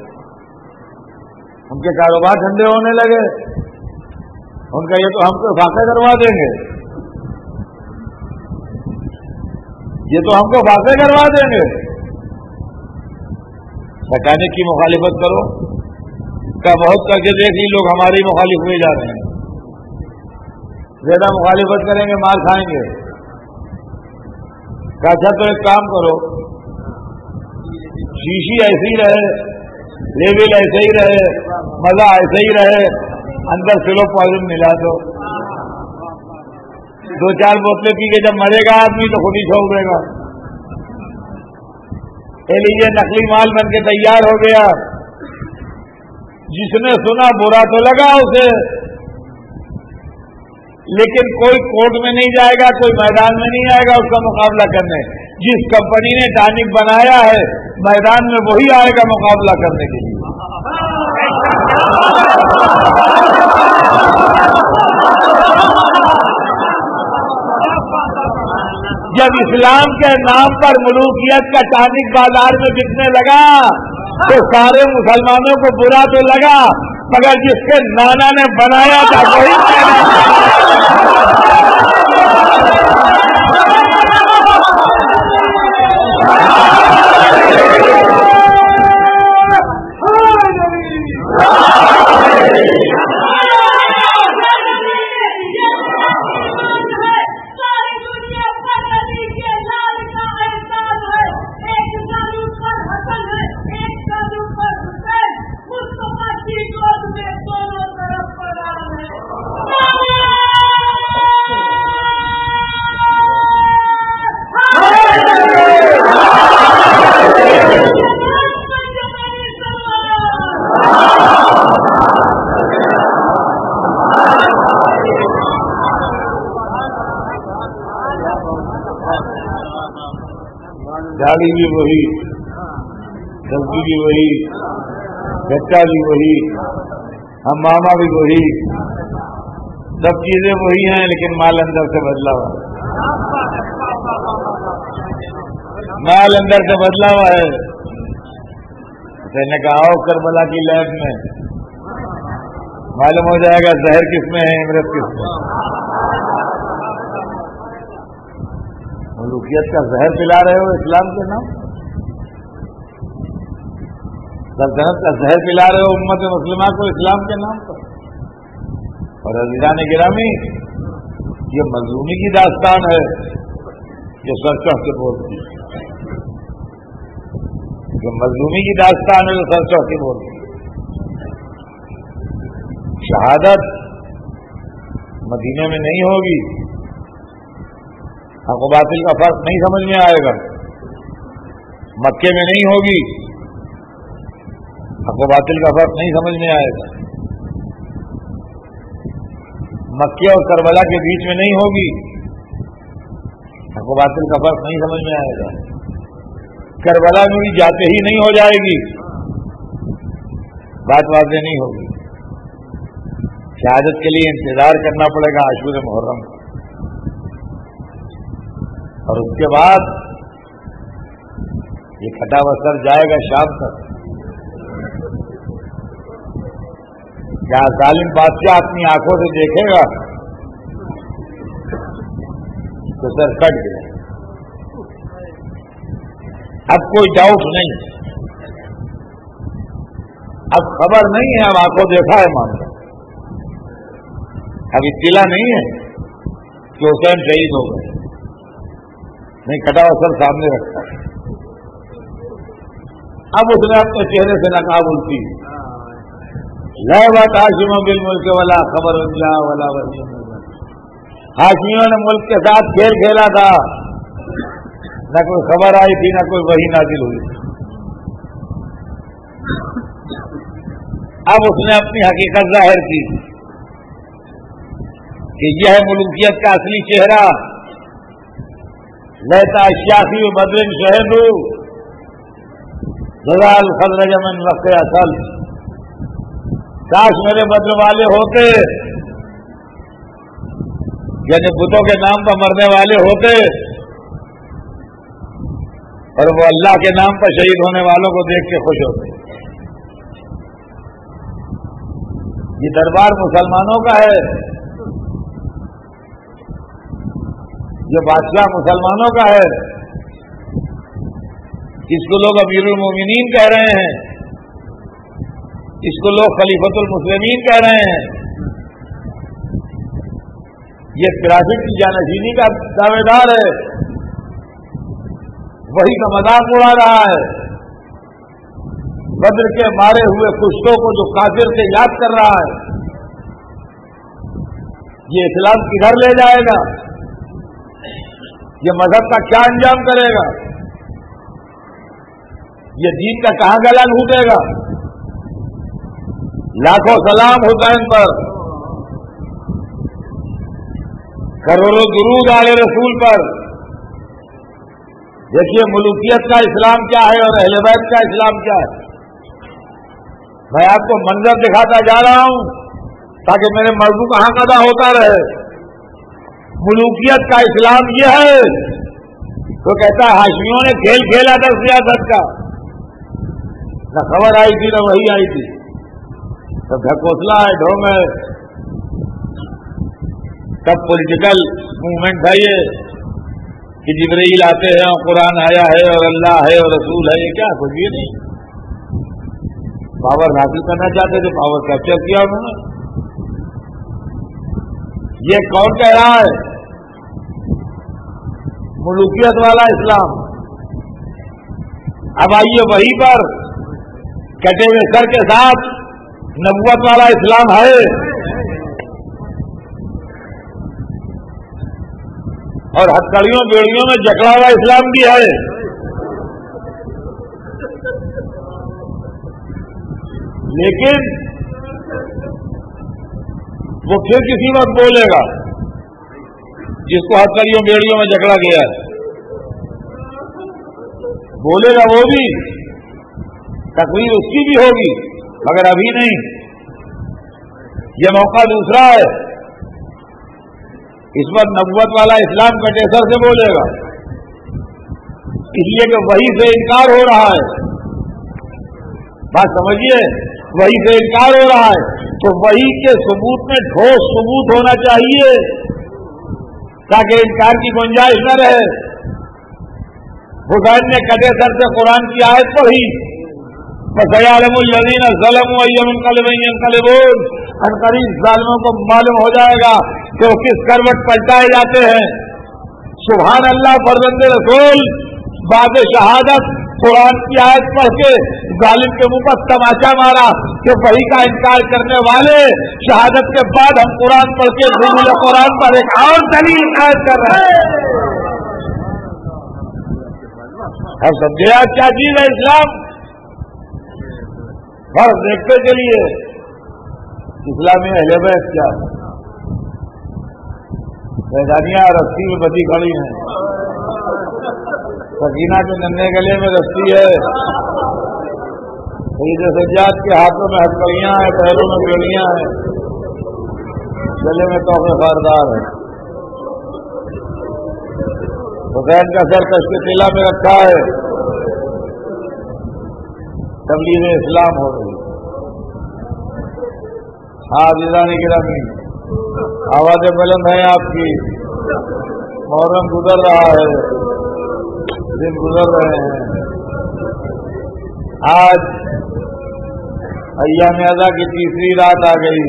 ان کے کاروبار ٹھنڈے ہونے لگے۔ ان کا یہ تو ہم کو فاقے کروا دیں گے، یہ تو ہم کو فاقے کروا دیں گے، میکینک کی مخالفت کرو کا بہت کر کے دیکھ لی لوگ ہماری مخالف ہوئے جا رہے ہیں، زیادہ مخالفت کریں گے مار کھائیں گے۔ اچھا تو ایک کام کرو، شیشی ایسی ہی رہے، لیبل ایسے ہی رہے، مزہ ایسے ہی رہے، اندر سلو پوائزن ملا دو، دو چار بوتلیں پی کے جب مرے گا آدمی تو خود ہی چھوڑ دے گا۔ اے لیجیے نقلی مال بن کے تیار ہو گیا۔ جس نے سنا برا تو لگا اسے، لیکن کوئی کورٹ میں نہیں جائے گا، کوئی میدان میں نہیں آئے گا اس کا مقابلہ کرنے۔ جس کمپنی نے ٹانک بنایا ہے میدان میں وہی آئے گا مقابلہ کرنے کے لیے۔ جب اسلام کے نام پر ملوکیت کا ٹانک بازار میں بکنے لگا تو سارے مسلمانوں کو برا تو لگا، مگر جس کے نانا نے بنایا تھا وہی داڑھی بھی وہی، سبزی بھی وہی، بچہ بھی وہی، ہم ماما بھی وہی، سب چیزیں وہی ہیں، لیکن مال اندر سے بدلا ہوا مال اندر سے بدلا ہوا ہے۔ میں نے کہا آؤ کربلا کی لیب میں معلوم ہو جائے گا زہر کس میں ہے، امرت کس میں۔ ملوکیت کا زہر پلا رہے ہو اسلام کے نام، سلطنت کا زہر پلا رہے ہو امت مسلمہ کو اسلام کے نام پر۔ اور عزیزان گرامی، یہ مظلومی کی داستان ہے جو سر چڑھ کے بولتی ہے، جو مظلومی کی داستان ہے جو سر چڑھ کے بولتی ہے۔ شہادت مدینے میں نہیں ہوگی، حق و باطل کا فرق نہیں سمجھ میں آئے گا، مکے میں نہیں ہوگی، حق و باطل کا فرق نہیں سمجھ میں آئے گا، مکے اور کربلا کے بیچ میں نہیں ہوگی، حق و باطل کا فرق نہیں سمجھ میں آئے گا، کربلا میں بھی جاتے ہی نہیں ہو جائے گی، بات واضح نہیں ہوگی۔ شہادت کے لیے انتظار کرنا پڑے گا عاشور محرم، اور اس کے بعد یہ کھٹا بسر جائے گا شام تک، جہاں ظالم بادشاہ اپنی آنکھوں سے دیکھے گا تو سر کٹ گیا، اب کوئی ڈاؤٹ نہیں، اب خبر نہیں ہے، اب آنکھوں دیکھا ہے مان، اب اطلاع نہیں ہے کہ حسین شہید ہو گئے، نہیں کٹا اثر سامنے رکھتا ہے۔ اب اس نے اپنے چہرے سے نقاب الٹی، لا بات ہاشم بل ملک والا خبر انجا والا ولی، ہاشمیوں نے ملک کے ساتھ کھیل کھیلا تھا، نہ کوئی خبر آئی تھی نہ کوئی وحی نازل ہوئی۔ اب اس نے اپنی حقیقت ظاہر کی کہ یہ ہے ملوکیت کا اصلی چہرہ، لیتا شافی و بدر شہد غزال خضرج من وقت اصل، کاش میرے بدر والے ہوتے، یعنی بتوں کے نام پر مرنے والے ہوتے، اور وہ اللہ کے نام پر شہید ہونے والوں کو دیکھ کے خوش ہوتے۔ یہ دربار مسلمانوں کا ہے، یہ بادشاہ مسلمانوں کا ہے، اس کو لوگ امیر المومنین کہہ رہے ہیں، اس کو لوگ خلیفۃ المسلمین کہہ رہے ہیں، یہ فراست کی جانشینی کا دعوے دار ہے، وہی کا مذاق اڑا رہا ہے، بدر کے مارے ہوئے کشتوں کو جو کافر سے یاد کر رہا ہے، یہ اسلام کدھر لے جائے گا، یہ مذہب کا کیا انجام کرے گا، یہ دین کا کہاں گلا گھوٹے گا۔ لاکھوں سلام حسین پر، کروڑوں درود آل رسول پر۔ دیکھیے ملوکیت کا اسلام کیا ہے اور اہل بیت کا اسلام کیا ہے۔ میں آپ کو منظر دکھاتا جا رہا ہوں تاکہ میرے موضوع کہاں قضا ہوتا رہے۔ ملوکیت کا اسلام یہ ہے تو کہتا ہے ہاشمیوں نے کھیل کھیلا تھا سیاست کا، نہ خبر آئی تھی نہ وہی آئی تھی، سب ڈھکوسلا ہے، ڈھونگ ہے، سب پولیٹیکل موومنٹ ہے یہ کہ جبرائیل آتے ہیں اور قرآن آیا ہے اور اللہ ہے اور رسول ہے، یہ کیا کچھ بھی نہیں. پاور حاصل کرنا چاہتے تھے، پاور کیپچر کیا انہوں نے. یہ کون کہہ رہا ہے؟ ملوکیت والا اسلام. اب آئیے وہیں پر کٹے ہوئے سر کے ساتھ نبوت والا اسلام ہے اور ہتھکڑیوں بیڑیوں میں جکڑا ہوا اسلام بھی ہے. لیکن وہ پھر کسی وقت بولے گا جس کو ہتھکڑیوں بیڑیوں میں جکڑا گیا ہے، بولے گا وہ بھی، تقریر اس کی بھی ہوگی، مگر ابھی نہیں. یہ موقع دوسرا ہے، اس وقت نبوت والا اسلام کٹے سر سے بولے گا، اس لیے کہ وہی سے انکار ہو رہا ہے. بات سمجھیے، وہی سے انکار ہو رہا ہے تو وہی کے ثبوت میں ٹھوس ثبوت ہونا چاہیے تاکہ انکار کی گنجائش نہ رہے. حسین نے کٹے سر سے قرآن کی آیت پڑھی، فَسَيَعْلَمُ الَّذِينَ ظَلَمُوا أَيَّ مُنقَلِبٍ يَنقَلِبُونَ. عنقریب ظالموں کو معلوم ہو جائے گا کہ وہ کس کروٹ پلٹائے جاتے ہیں. سبحان اللہ. فرزند رسول بعد شہادت قرآن کی آیت پڑھ کے ظالم کے منہ پر تماچا مارا کہ وہی کا انکار کرنے والے شہادت کے بعد ہم قرآن پڑھ کے ضرور قرآن پر ایک اور دلیل قائم کر رہے ہیں. اب سمجھے آپ کیا چیز ہے اسلام؟ فرض دیکھتے چلیے اسلامی اہل بیت کیا ہے. میدانیاں رسی میں بچی کھڑی ہیں، سکینہ کے ننھے گلے میں رسی ہے، سید سجاد کے ہاتھوں میں ہتھکڑیاں ہیں، پیروں میں بیڑیاں ہیں، گلے میں تحفے خاردار ہے. حسین کا سر کش کے قلعہ میں رکھا ہے. تبلیغ اسلام ہو رہی. ہاں عزیزان گرامی، آوازیں بلند ہیں آپ کی. محرم گزر رہا ہے، دن گزر رہے ہیں. آج ایام اعضا کی تیسری رات آ گئی.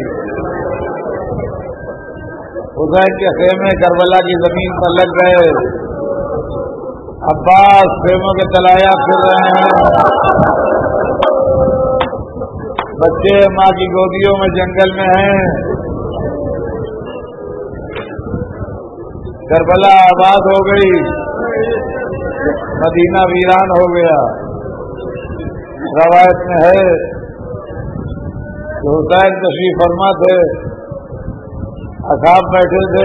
حسین کے خیمے کربلا کی زمین پر لگ گئے. عباس خیموں کے تلایا پھر رہے ہیں. بچے ماں کی گودیوں میں جنگل میں ہیں. کربلا آباد ہو گئی، مدینہ ویران ہو گیا. روایت میں ہے کہ حسین تشریف فرما تھے، اصحاب بیٹھے تھے.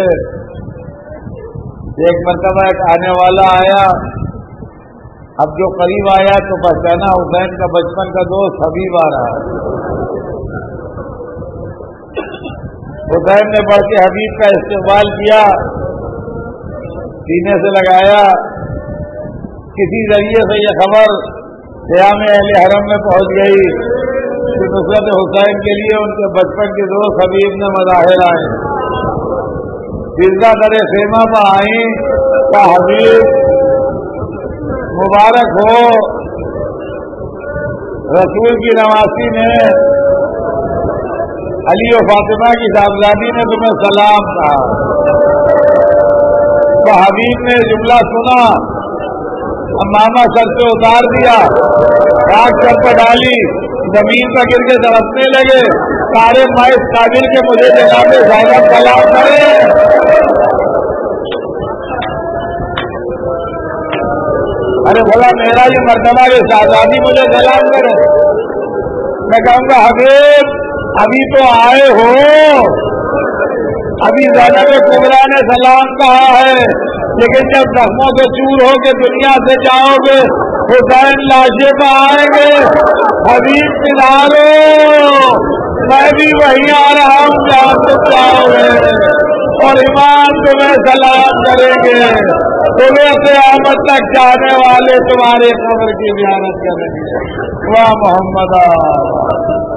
ایک مرتبہ ایک آنے والا آیا. اب جو قریب آیا تو پہچانا حسین کا بچپن کا دوست حبیب آ رہا ہے. حسین نے بڑھ کے حبیب کا استقبال کیا، سینے سے لگایا. کسی ذریعے سے یہ خبر قیام اہل حرم میں پہنچ گئی کہ نصرت حسین کے لیے ان کے بچپن کے دوست حبیب نے مظاہر آئے. سجدہ کرے خیمہ پر آئیں کہ حبیب مبارک ہو، رسول کی نواسی نے علی و فاطمہ کی صاحبزادی نے تمہیں سلام کہا. تو حبیب نے جملہ سنا، امامہ سر سے اتار دیا، راک سر پہ ڈالی، زمین پر گر کے تڑپنے لگے. سارے مائس قابل کے مجھے جناب زینب سلام کرے. ارے بولا میرا یہ مرتبہ یہ شہزادی مجھے سلام کرے. میں کہوں گا حبیب ابھی تو آئے ہو، ابھی زینب کبریٰ نے سلام کہا ہے، لیکن جب زخموں سے چور ہو کے دنیا سے جاؤ گے حسین لاشے پہ آئیں گے. حبیب پدھارو، میں بھی وہیں آ رہا ہوں جہاں تم جاؤ گے. اور ایمان تمہیں سلام کریں گے. تمہیں قیامت تک جانے والے تمہارے قبر کی زیارت کریں گے. واہ محمد.